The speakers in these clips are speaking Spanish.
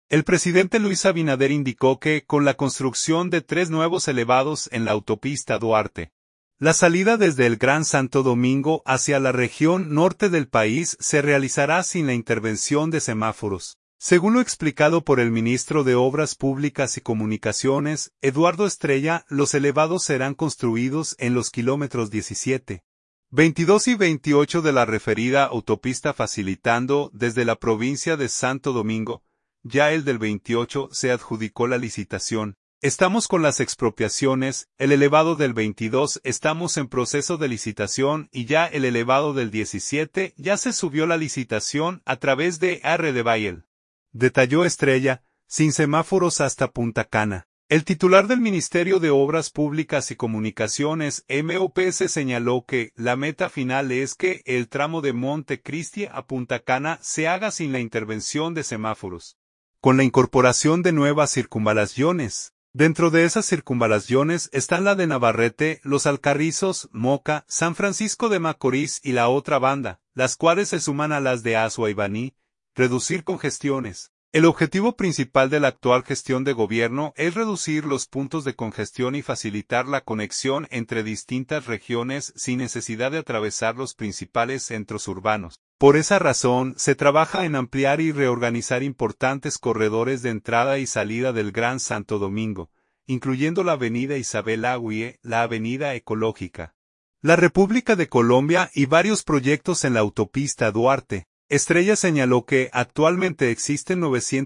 El presidente Luis Abinader indicó que, con la construcción de 3 nuevos elevados en la autopista Duarte, la salida desde el Gran Santo Domingo hacia la región norte del país se realizará sin la intervención de semáforos. Según lo explicado por el ministro de Obras Públicas y Comunicaciones, Eduardo Estrella, los elevados serán construidos en los kilómetros 17, 22 y 28 de la referida autopista, facilitando desde la provincia de Santo Domingo. Ya el del 28 se adjudicó la licitación. Estamos con las expropiaciones, el elevado del 22 estamos en proceso de licitación y ya el elevado del 17 ya se subió la licitación a través de RDVAL. Detalló Estrella, sin semáforos hasta Punta Cana. El titular del Ministerio de Obras Públicas y Comunicaciones, MOPS, señaló que la meta final es que el tramo de Montecristi a Punta Cana se haga sin la intervención de semáforos, con la incorporación de nuevas circunvalaciones. Dentro de esas circunvalaciones están la de Navarrete, Los Alcarrizos, Moca, San Francisco de Macorís y la otra banda, las cuales se suman a las de Azua y Baní. Reducir congestiones. El objetivo principal de la actual gestión de gobierno es reducir los puntos de congestión y facilitar la conexión entre distintas regiones sin necesidad de atravesar los principales centros urbanos. Por esa razón, se trabaja en ampliar y reorganizar importantes corredores de entrada y salida del Gran Santo Domingo, incluyendo la avenida Isabel Aguirre, la avenida Ecológica, la República de Colombia y varios proyectos en la autopista Duarte. Estrella señaló que actualmente existen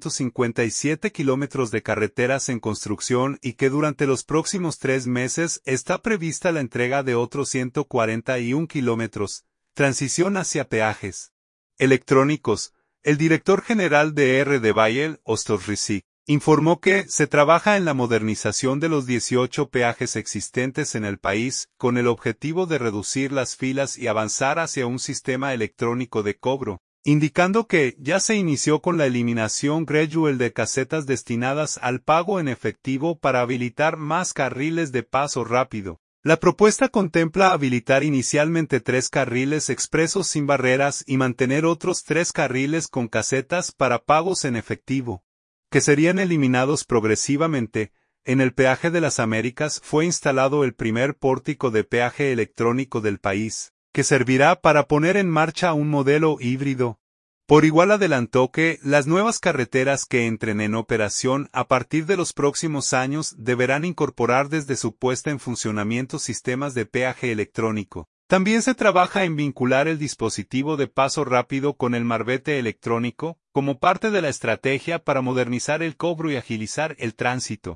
957 kilómetros de carreteras en construcción y que durante los próximos 3 meses está prevista la entrega de otros 141 kilómetros. Transición hacia peajes electrónicos. El director general de RDVAL, Ostor Rizik, informó que se trabaja en la modernización de los 18 peajes existentes en el país, con el objetivo de reducir las filas y avanzar hacia un sistema electrónico de cobro, indicando que ya se inició con la eliminación gradual de casetas destinadas al pago en efectivo para habilitar más carriles de paso rápido. La propuesta contempla habilitar inicialmente 3 carriles expresos sin barreras y mantener otros 3 carriles con casetas para pagos en efectivo, que serían eliminados progresivamente. En el peaje de las Américas fue instalado el primer pórtico de peaje electrónico del país, que servirá para poner en marcha un modelo híbrido. Por igual adelantó que las nuevas carreteras que entren en operación a partir de los próximos años deberán incorporar desde su puesta en funcionamiento sistemas de peaje electrónico. También se trabaja en vincular el dispositivo de paso rápido con el marbete electrónico, como parte de la estrategia para modernizar el cobro y agilizar el tránsito.